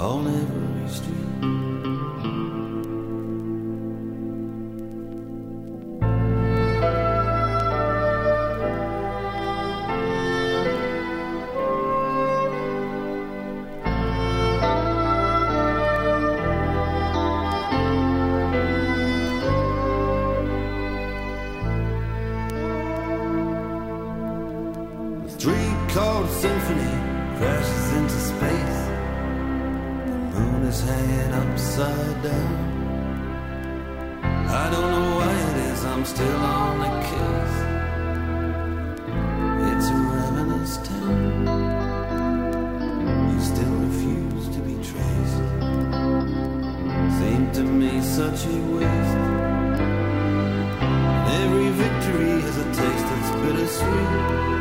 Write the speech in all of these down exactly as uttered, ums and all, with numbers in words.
on every street. Three-chord symphony crashes into space. The moon is hanging upside down. I don't know why it is I'm still on the case. It's a ravenous town. You still refuse to be traced. Seemed to me such a waste. Every victory has a taste that's bittersweet.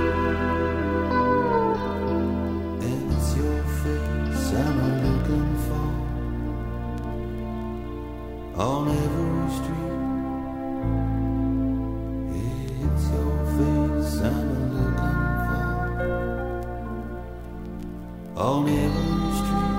On every street, it's your face I'm looking for. On every street.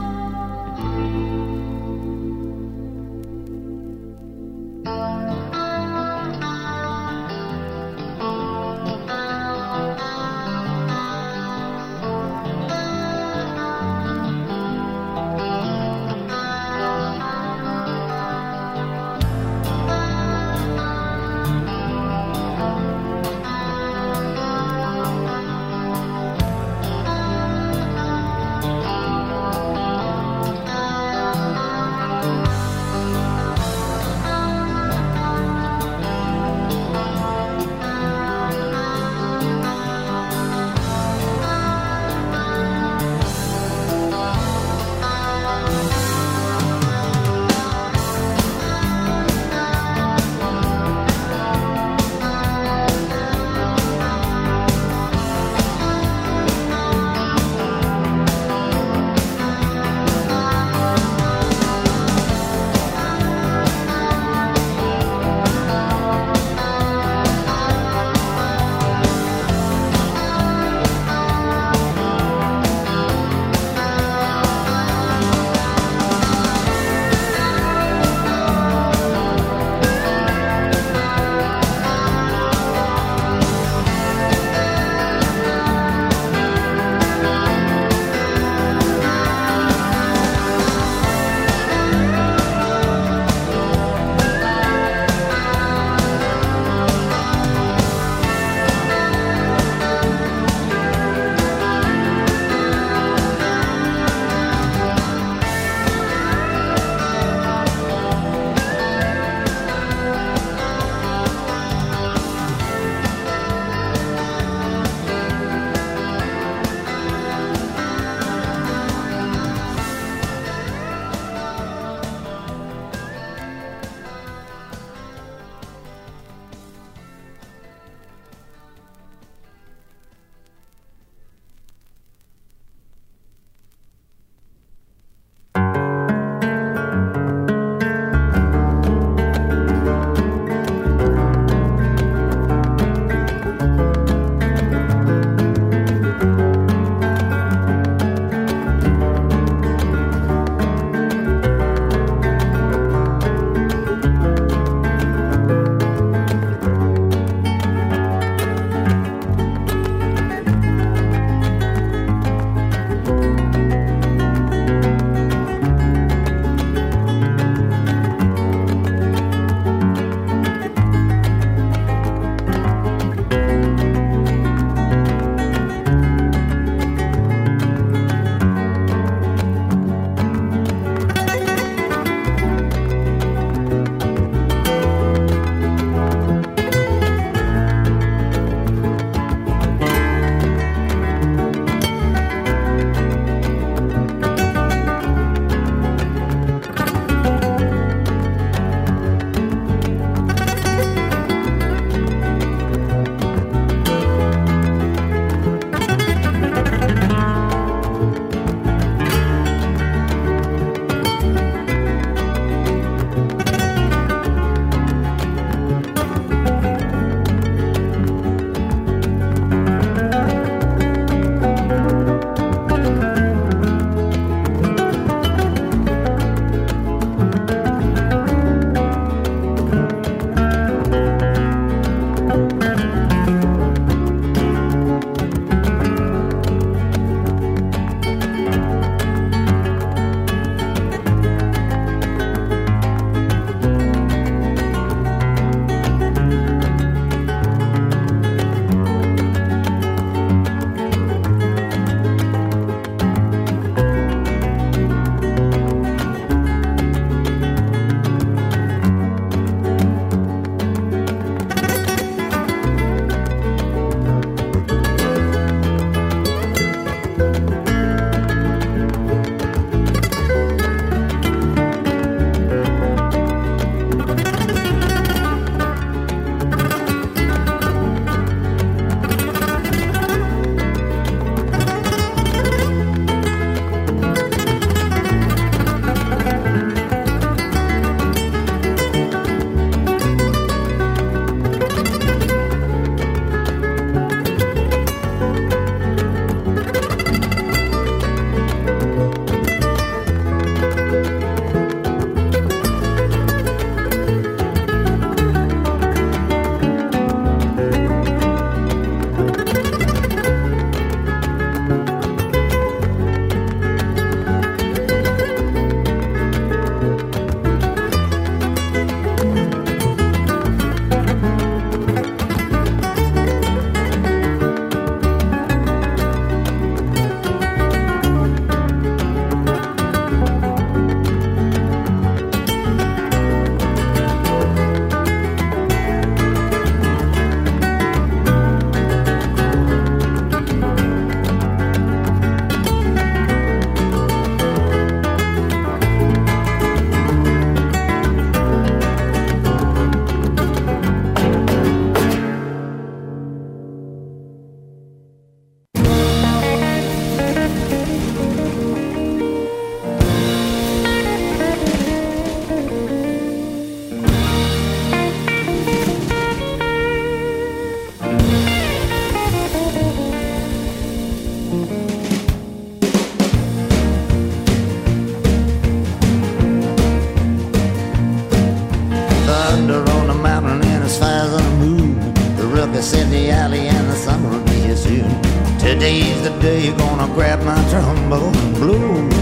trombone blues.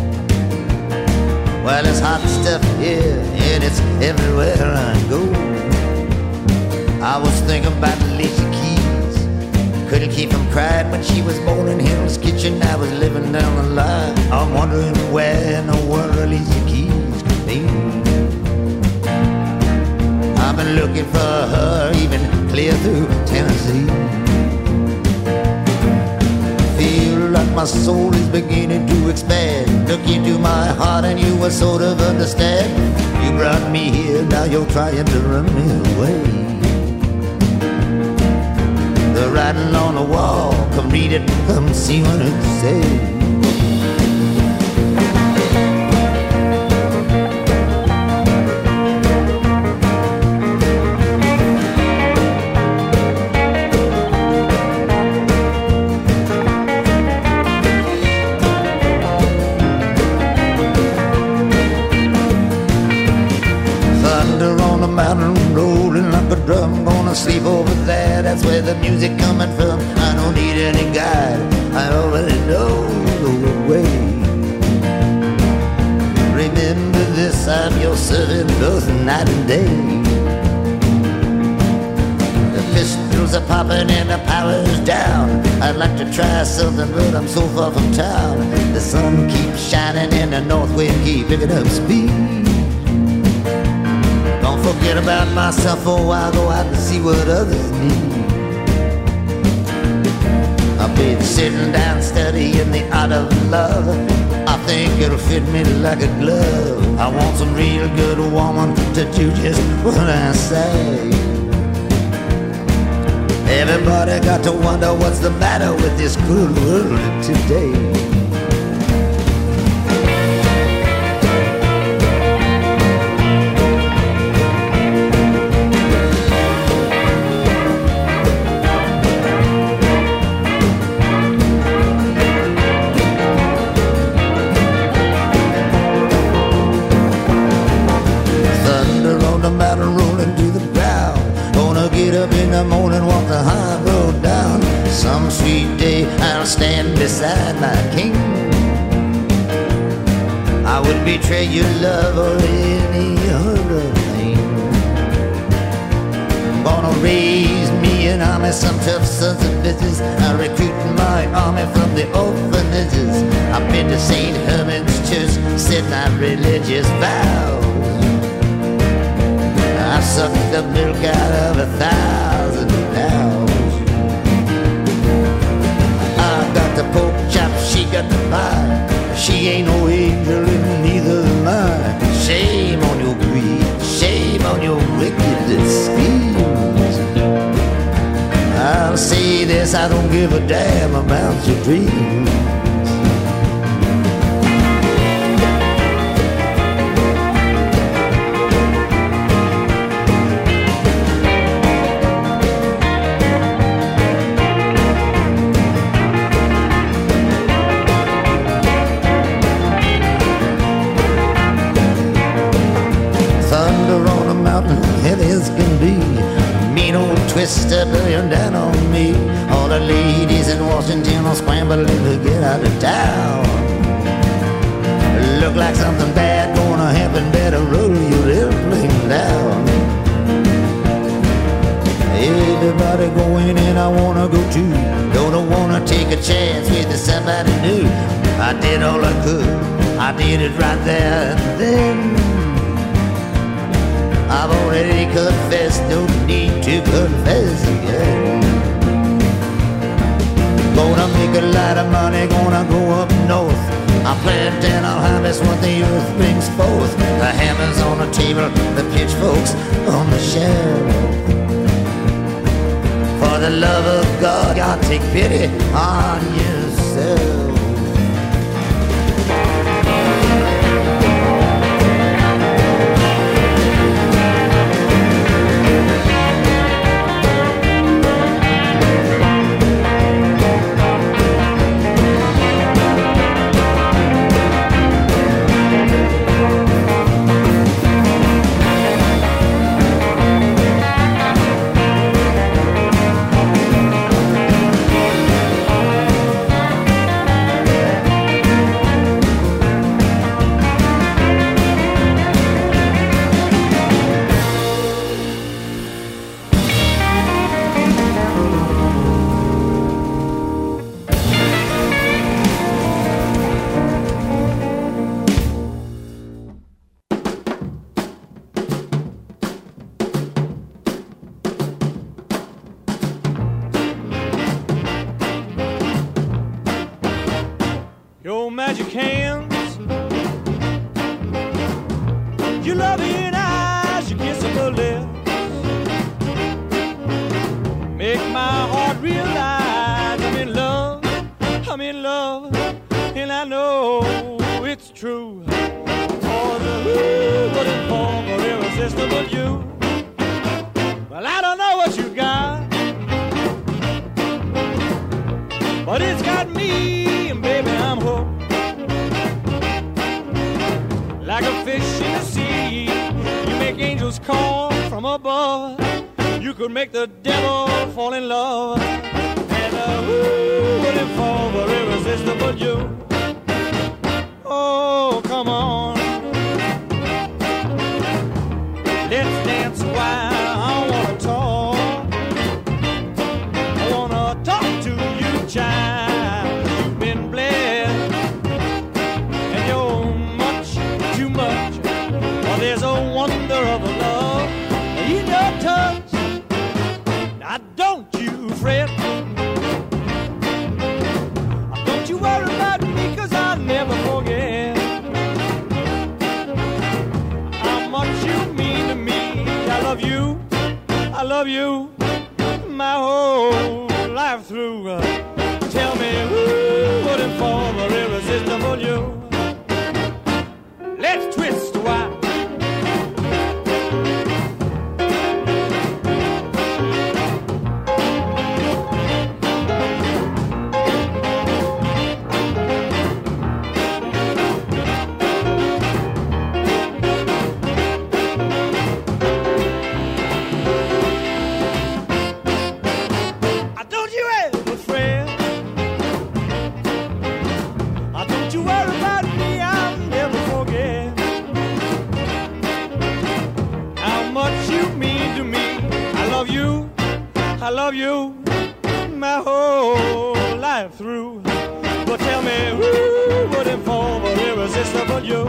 Well, it's hot stuff here, and it's everywhere I go. I was thinking about Alicia Keys. Couldn't keep from crying when she was born in Hell's Kitchen. I was living down the line. I'm wondering where in the world Alicia Keys could be. I've been looking for her even clear through Tennessee. Feel like my soul is beginning to expand. Look into my heart and you will sort of understand. You brought me here, now you're trying to run me away. The writing on the wall, come read it, come see what it says. Drum, gonna sleep over there, that's where the music coming from. I don't need any guide, I already know the way. Remember this, I'm your servant both night and day. The pistols are popping and the power's down. I'd like to try something but I'm so far from town. The sun keeps shining and the north wind keeps picking up speed. Don't forget about myself for a while, go out and see what others need. I've been sitting down studying the art of love. I think it'll fit me like a glove. I want some real good woman to do just what I say. Everybody got to wonder what's the matter with this good world today. Some sweet day I'll stand beside my king. I would betray your love or any other thing. Gonna raise me an army, some tough sons of bitches. I'm recruiting my army from the orphanages. I've been to Saint Herman's Church, said my religious vows. I've sucked the milk out of a thousand cows. The pork chop, she got the pie. She ain't no angel and neither am I. Shame on your greed, shame on your wicked schemes. I'll say this, I don't give a damn about your dreams. Twister burning down on me. All the ladies in Washington are scrambling to get out of town. Look like something bad gonna happen. Better roll your airplane down. Everybody going and I wanna go too. Don't wanna take a chance with somebody new. I did all I could, I did it right there and then. I've already confessed, don't need to confess again. Gonna make a lot of money, gonna go up north. I'll plant and I'll harvest what the earth brings forth. The hammers on the table, the pitchforks on the shelf. For the love of God, God, take pity on yourself. magic hands, your loving eyes, your kissable lips, make my heart realize I'm in love, I'm in love, and I know it's true. For the who wouldn't fall for irresistible you. Well, I don't know what you got, but it's got me, and baby, I'm hooked. Like a fish in the sea, you make angels call from above. You could make the devil fall in love, and uh, who wouldn't fall for irresistible you? Oh, come on, let's dance a while. I wanna talk, I wanna talk to you, child. You've been blessed, and you're much too much. Oh, there's a wonder of a love in your touch. Now don't you fret, don't you worry about me, 'cause I'll never forget how much you mean to me. I love you, I love you, my whole life through. Uh, tell me who wouldn't fall for irresistible you? Let's twist a while. I love you my whole life through. But tell me who wouldn't fall for irresistible you?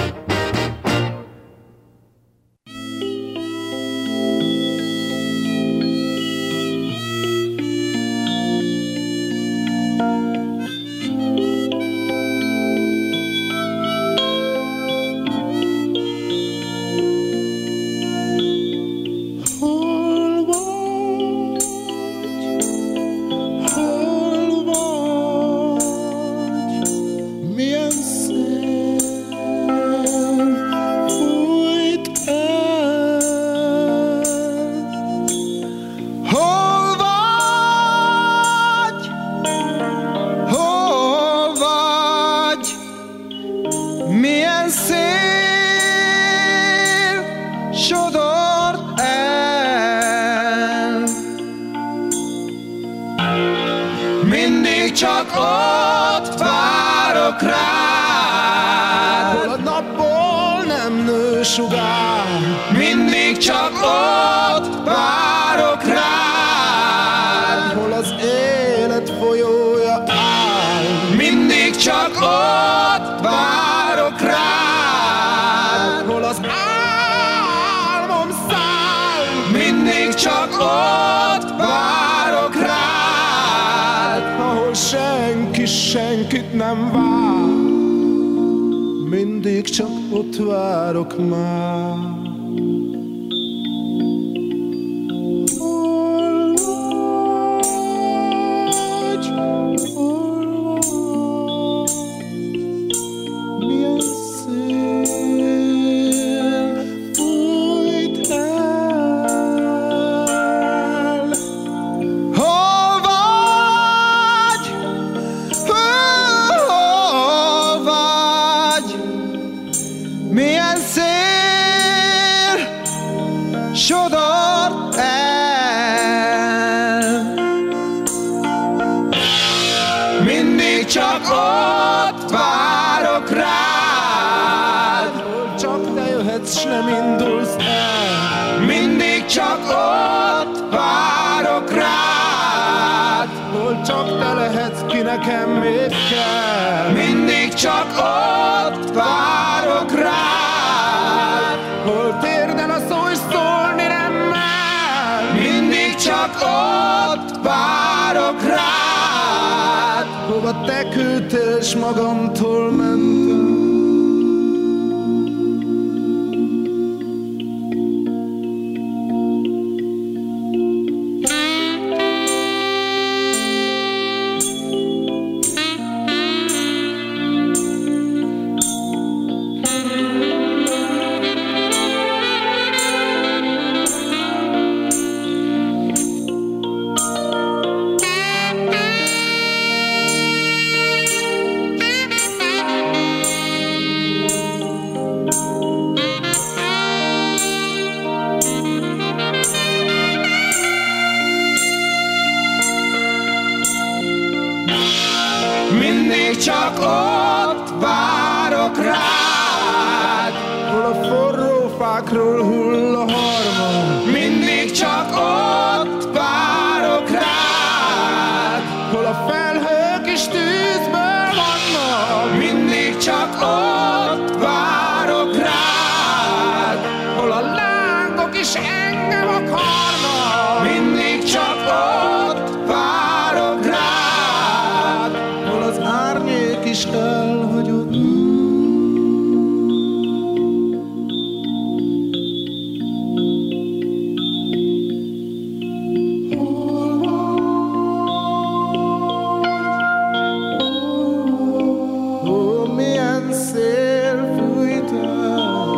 Csak ott várok rád, hol a napból nem nő sugár. Mindig csak ott várok rád, hol az élet folyója áll. Mindig csak ott várok rád, hol az álmom száll. Mindig csak ott várok rád, ahol senki senkit nem vár. Mindig csak ott várok már. Hol vagy, hol vagy, milyen szél fújt el. hol vagy, hol vagy, milyen szél sodort el. Mindig csak ott várok rád, Hol csak te jöhetsz, s nem indulsz el. mindig csak ott várok rád, Hol csak te lehetsz, ki nekem még kell. mindig csak ott várok rád, Hol térden a szó és szólni nem mer. mindig csak ott várok rád, Hova te küldtél, és magamtól mentem. Mindig csak ott várok rád, hol a forró fákról hull a harmon. mindig csak ott várok rád, Hol a felhők is tűzből vannak, mindig csak ott várok rád, hol a lángok is engem akarnak, mindig csak ott várok rád, hol az árnyék is elhagyott. Ó, milyen szél fújt el,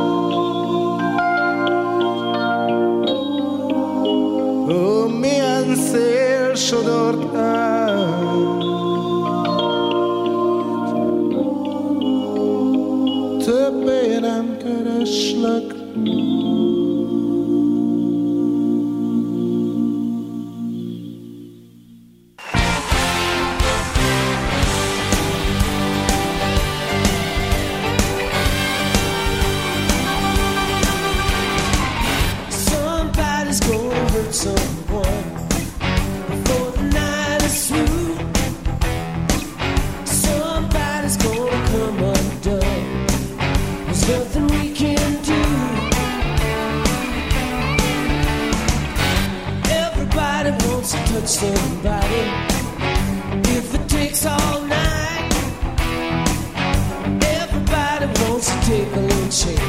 ó, milyen szél sodort el. Többé nem kereslek. Somebody's gonna hurt someone before the night is through. Somebody's gonna come undone. There's nothing we can do. Everybody wants to touch somebody. If it takes all night, everybody wants to take a little chance.